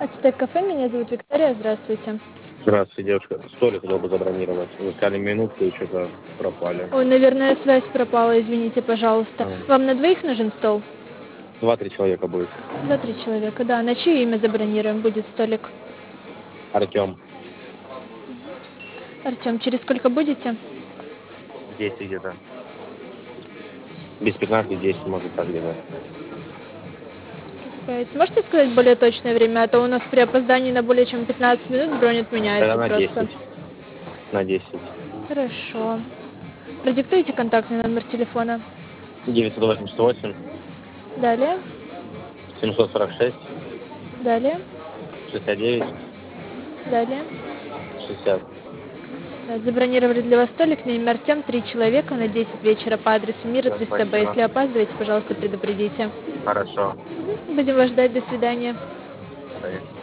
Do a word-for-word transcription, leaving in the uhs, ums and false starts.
Ацтек кафе, меня зовут Виктория, здравствуйте. Здравствуйте, девушка. Столик хотел бы забронировать. Вы сказали минутку и что-то пропали. Ой, наверное, связь пропала, извините, пожалуйста. А, Вам на двоих нужен стол? Два-три человека будет. Два-три человека, да. На чье имя забронируем будет столик? Артем. Артем, через сколько будете? Десять где-то. Без пятнадцати десять, может, так где-то. Пять. Можете сказать более точное время, а то у нас при опоздании на более чем пятнадцать минут бронь Тогда отменяется на просто. десять. На десять. Хорошо. Продиктуйте контактный номер телефона. девятьсот восемьдесят восемь, Далее, семьсот сорок шесть, далее, шестьдесят девять, далее. шестьдесят. Да, забронировали для вас столик на имя Артем, три человека на десять вечера по адресу Мира Всё, триста Б. спасибо. Если опаздываете, пожалуйста, предупредите. Хорошо. Будем вас ждать. До свидания. Поехали.